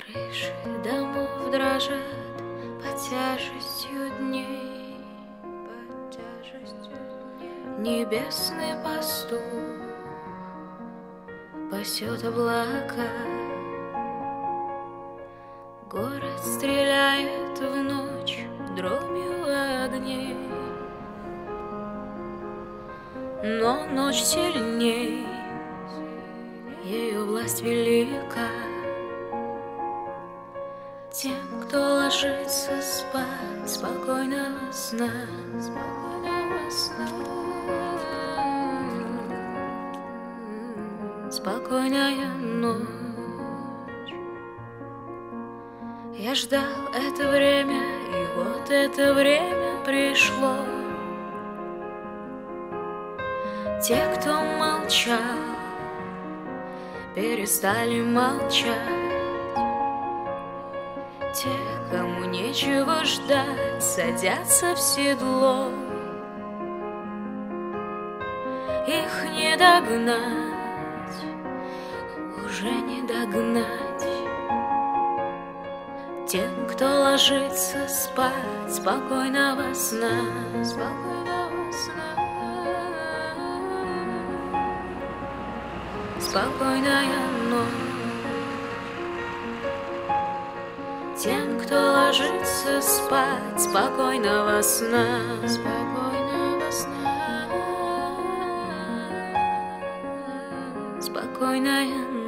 Крыши домов дрожат под тяжестью дней, Небесный пастух пасет облака. Город стреляет в ночь дробью огней, но ночь сильней, ее власть велика. Тем, кто ложится спать, спокойного сна, спокойного сна, спокойная ночь. Я ждал это время, и вот это время пришло. Те, кто молчал, перестали молчать. Те, кому нечего ждать, садятся в седло. Их не догнать, уже не догнать. Тем, кто ложится спать, спокойного сна, спокойного сна, спокойная ночь. Тем, кто ложится спать, спокойного сна, спокойного сна, спокойная ночь.